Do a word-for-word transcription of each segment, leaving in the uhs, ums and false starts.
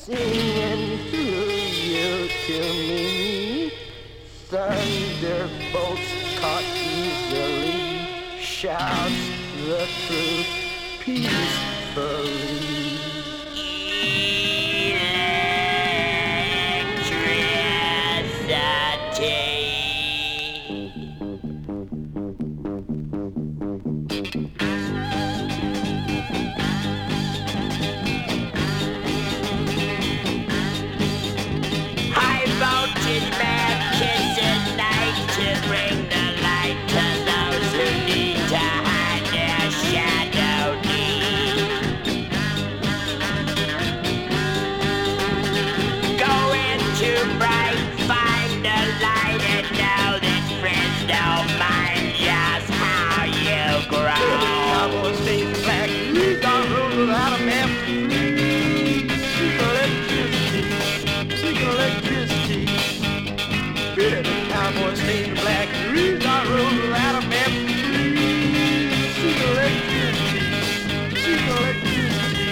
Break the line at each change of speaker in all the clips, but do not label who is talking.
singing through you to me. Thunderbolts caught easily, shouts the truth peacefully. Cowboys fade to black, reeds are rolling out of map. Seek electricity, seek electricity.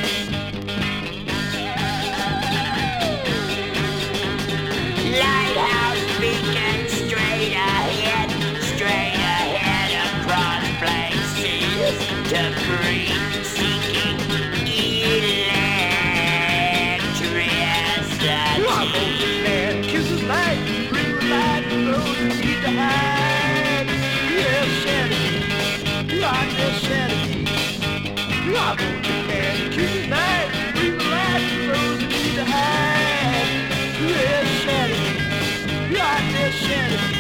Lighthouse beacon straight ahead, straight ahead across blank seas to green, seeking electricity.
You are both man, kisses light, bring the light, those who need to hide. Yeah, Shanty, you are just Shanty. You are both man, kisses light, bring the light, those who need to hide. Yeah, Shanty, you are just Shanty.